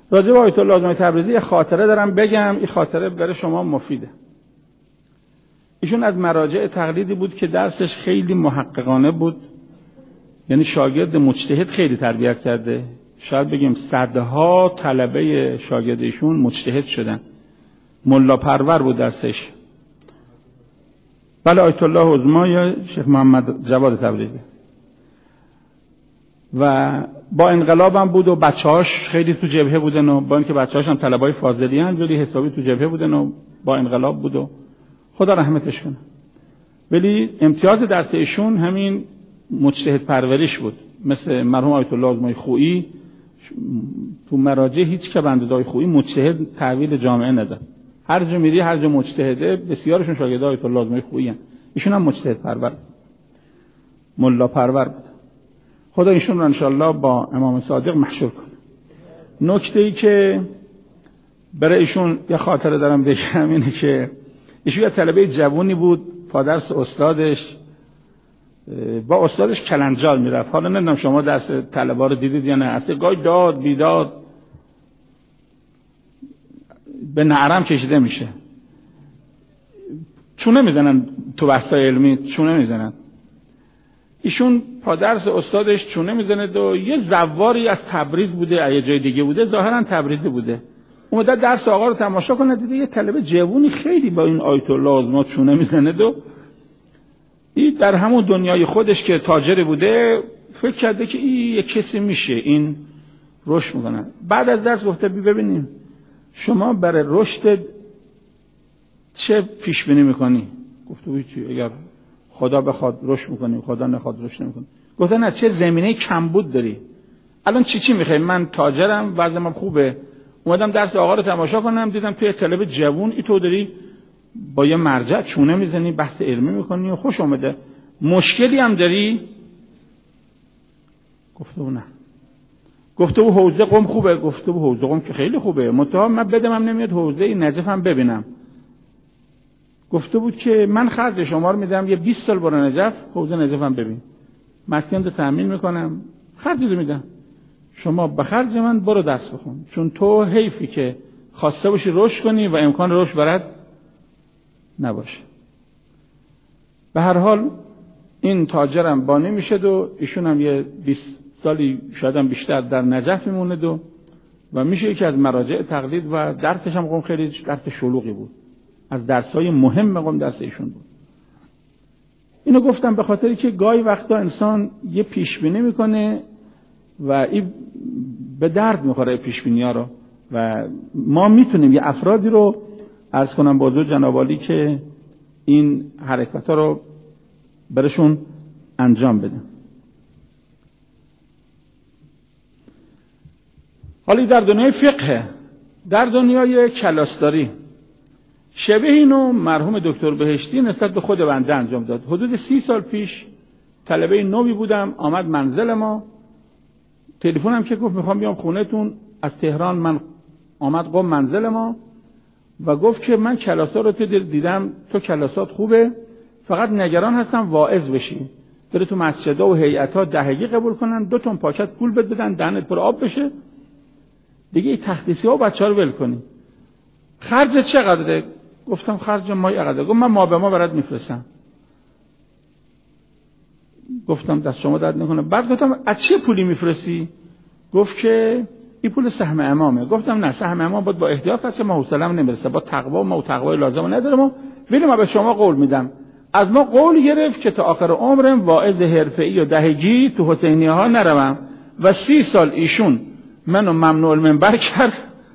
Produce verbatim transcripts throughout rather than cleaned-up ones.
راجع به آیت الله آزمایی تبریزی یه خاطره دارم بگم، این خاطره برای شما مفیده. ایشون از مراجع تقلیدی بود که درسش خیلی محققانه بود، یعنی شاگرد مجتهد خیلی تربیت کرده. شاید بگیم صدها طلبه شاگرد ایشون مجتهد شدن. ملا پرور بود درسش. بله آیت الله عظما یا شیخ محمد جواد تبریزی. و با انقلاب هم بود و بچه‌هاش خیلی تو جبهه بودن و با اینکه بچه‌هاش هم طلبای فاضلی ان ولی حسابی تو جبهه بودن و با انقلاب بود و خدا رحمتش کنه. ولی امتیاز درس ایشون همین مجتهد پروریش بود. مثل مرحوم آیت الله عظمای خویی تو مراجع هیچ که بنده‌دای خویی مجتهد تحویل جامعه نداد. هر جا میری هر جا مجتهده بسیارشون شاگرد آیت الله عظمای خویی ان. ایشون هم مجتهد پرور ملا پرور بود. خدا ایشون رو انشالله با امام صادق محشور کنه. نکته ای که برای ایشون یه خاطره دارم بگم اینه که ایشون یه طلبه جوونی بود، پادرس استادش با استادش کلنجار میرفت. حالا نمیدونم شما درس طلبه رو دیدید یا نه، اصلا گاهی داد بیداد به نعرم کشیده میشه. چونه میزنن تو بحثای علمی، چونه میزنن. ایشون پادرس استادش چونه میزنه و یه زواری از تبریز بوده، یه جای دیگه بوده، ظاهرا تبریزی بوده. اومده درس آقا رو تماشا کنه، دیده یه طلبه جوونی خیلی با این آیت الله عظما چونه میزنه و این در همون دنیای خودش که تاجر بوده فکر کرده که این یه کسی میشه، این رشد میکنه. بعد از درس گفته ببینیم شما برای رشد چه پیش بینی میکنی؟ گفته هیچی، اگر خدا بخواد رشد میکنی، خدا نخواد رشد نمیکنی. گفته نه، چه زمینه کمبود داری؟ الان چی چی میخوای؟ من تاجرم، وضعم خوبه، اومدم درس آقا رو تماشا کنم، دیدم توی طلبه جوون ای تو داری با یه مرجع چونه میزنی، بحث علمی میکنی و خوش اومده. مشکلی هم داری؟ گفته او نه. گفته او حوزه قم خوبه؟ گفته او حوزه قم که خیلی خوبه، منتها من بدم هم نمیاد حوزه نجف هم ببینم. گفته بود که من خرج شما رو میدم، یه بیست سال برو نجف، حوزه نجف هم ببین، مسکن رو تامین میکنم، خرج رو میدم، شما به خرج من برو درس بخون، چون تو حیفی که خواسته باشی رشد کنی و امکان رشد برات نباشه. به هر حال این تاجرم بانی میشه و ایشون هم یه بیست سالی شاید هم بیشتر در نجف میمونه و و میشه یکی از مراجع تقلید و درسش هم قم خیلی درس شلوغی بود، از درسای مهم قم درس ایشون بود. اینو گفتم به خاطری که گاهی وقتا انسان یه پیش بینی میکنه و این به درد میخوره پیش بینی ها رو و ما میتونیم یه افرادی رو عرض کنم با حضور جناب عالی که این حرکت ها رو برشون انجام بدیم. حالا در دنیای فقه، در دنیای کلاسداری شبه اینو مرحوم دکتر بهشتی نسبت به خود بنده انجام داد. حدود سی سال پیش طلبه نوی بودم، آمد منزل ما، تلفنم که گفت میخوام بیام خونه‌تون از تهران. من آمد قم منزل ما و گفت که من کلاسا رو تو دیدم، تو کلاسات خوبه، فقط نگران هستم واعظ بشی، بره تو مسجدها و هیئت‌ها دهگی قبول کنن، دو تن پاکت پول بد بدن، دهنت پر آب بشه دیگه، این تخصیصی‌ها و بچه‌ها رو ول کنی. خرجت چقدره؟ گفتم خرج ما اینقدر. گفت من ما به ما برات میفرستم. گفتم دست شما درد نکنه. بعد گفتم از چه پولی میفرستی؟ گفت که این پول سهم امامه. گفتم نه، سهم امام باید با احتیاط باشه، ما حوصله‌ام نمیرسه، با تقوا ما و تقوای لازم ندارم، ولی ما به شما قول میدم. از ما قول گرفت که تا آخر عمرم واعظ حرفه‌ای و دهگی تو حسینیه ها نروم و سی سال ایشون منو ممنوع المنبر کرد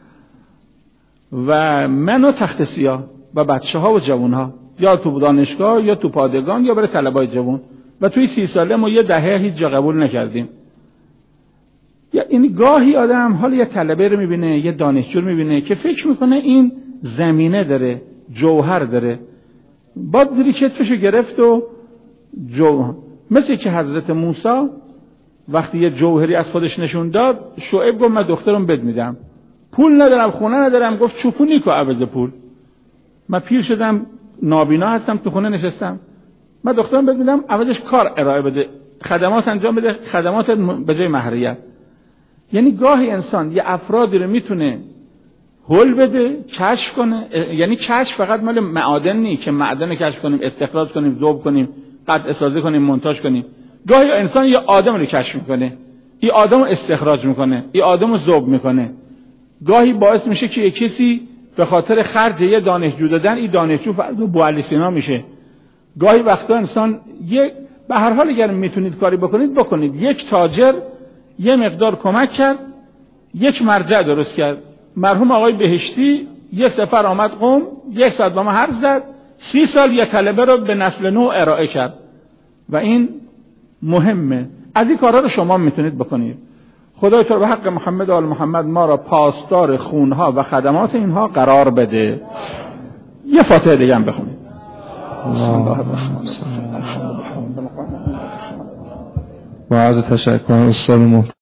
و منو تخت سیاه و بچه ها و جوان ها، یا تو دانشگاه یا تو پادگان یا برای طلبای جوان، و توی سی ساله ما یه دهه هیچ جا قبول نکردیم. یا این گاهی آدم حالا یه طلبه رو میبینه، یه دانشجو رو میبینه که فکر میکنه این زمینه داره، جوهر داره، با دری کتفشو گرفت و جو مثل که حضرت موسی وقتی یه جوهری از خودش نشون داد، شعیب گفت من دخترم بد میدم، پول ندارم، خونه ندارم. گفت چوپونی که عوض پول، من پیر شدم نابینا هستم، تو خونه نشستم، من دخترم بد میدم عوضش کار ارائه بده، خدمات انجام بده، خدمات به جای مهریت. یعنی گاهی انسان یه افرادی رو میتونه حل بده، کشف کنه. یعنی کشف فقط مال معادن نیست که معدن کشف کنیم، استخراج کنیم، ذوب کنیم، قطع سازی کنیم، مونتاژ کنیم. گاهی انسان یه آدم رو کشف میکنه، این آدم رو استخراج میکنه، این آدم رو ذوب میکنه. گاهی باعث میشه که یک کسی به خاطر خرج یه دانشجو دادن این دانشجو فردا بوعلی سینا میشه. گاهی وقتا انسان یه به هر حال اگر میتونید کاری بکنید بکنید. یک تاجر یه مقدار کمک کرد، یک مرجع درست کرد. مرحوم آقای بهشتی یه سفر آمد قم، یک ساعت با ما حرف زد، سی سال یه طلبه رو به نسل نو ارائه کرد و این مهمه. از این کارها رو شما میتونید بکنید. خدای تو به حق محمد و آل محمد ما را پاسدار خونها و خدمات اینها قرار بده. یه فاتحه دیگه هم بخونید. با عرض تشکر استاد محترم.